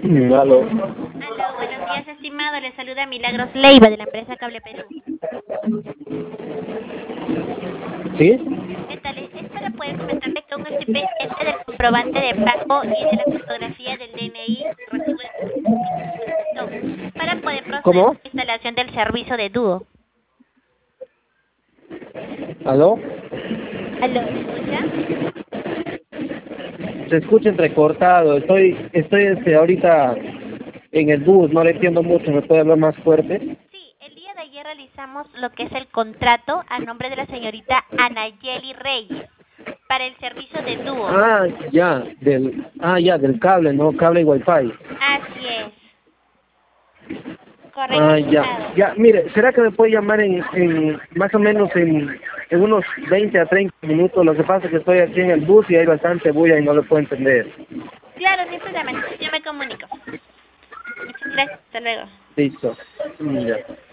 Aló. Aló, buenos días, estimado. Le saluda Milagros Leiva de la empresa Cable Perú. ¿Sí? ¿Qué tal? Es para poder comentarle que aún estoy pendiente del comprobante de pago y de la fotografía del DNI recibo de suscripción para poder proceder ¿Cómo? con la instalación del servicio de dúo. ¿Aló? ¿Aló? ¿Me escucha? Se escucha entrecortado. Estoy ahorita en el bus, no le entiendo mucho. ¿Me puede hablar más fuerte? Sí, el día de ayer realizamos lo que es el contrato a nombre de la señorita Anayeli Reyes para el servicio de dúo. Ya, del cable, ¿no? Cable y wifi. Así es. Correcto, estimado. Ya, mire, ¿será que me puede llamar en más o menos en unos 20 a 30 minutos? Lo que pasa es que estoy aquí en el bus y hay bastante bulla y no lo puedo entender. Claro, sin problema. Yo me comunico. Muchas gracias. Hasta luego. Listo. Ya.